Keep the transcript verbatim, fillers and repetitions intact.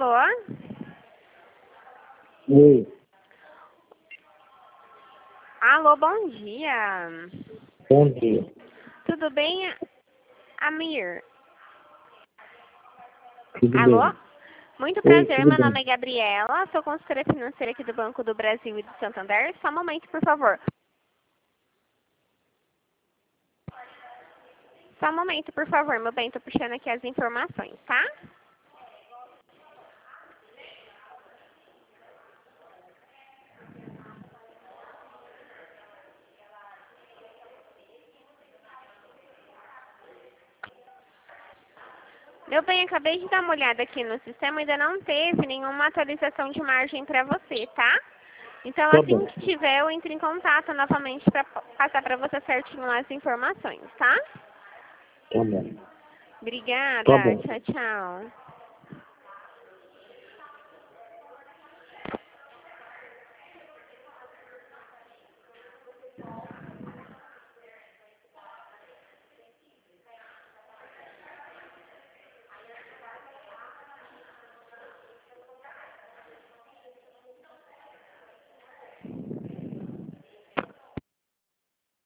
Alô? Oi, Alô, bom dia. bom dia. Tudo bem, Amir? Tudo Alô? bem? Muito Oi, prazer, tudo meu nome bem? é Gabriela, sou consultora financeira aqui do Banco do Brasil e do Santander. Só um momento, por favor. Só um momento, por favor, meu bem, tô puxando aqui as informações, tá? Meu bem, acabei de dar uma olhada aqui no sistema, ainda não teve nenhuma atualização de margem para você, tá? Então, Tá assim bom, que tiver, eu entro em contato novamente para passar para você certinho as informações, tá? tá bom, tá Obrigada. bom. Tchau, tchau.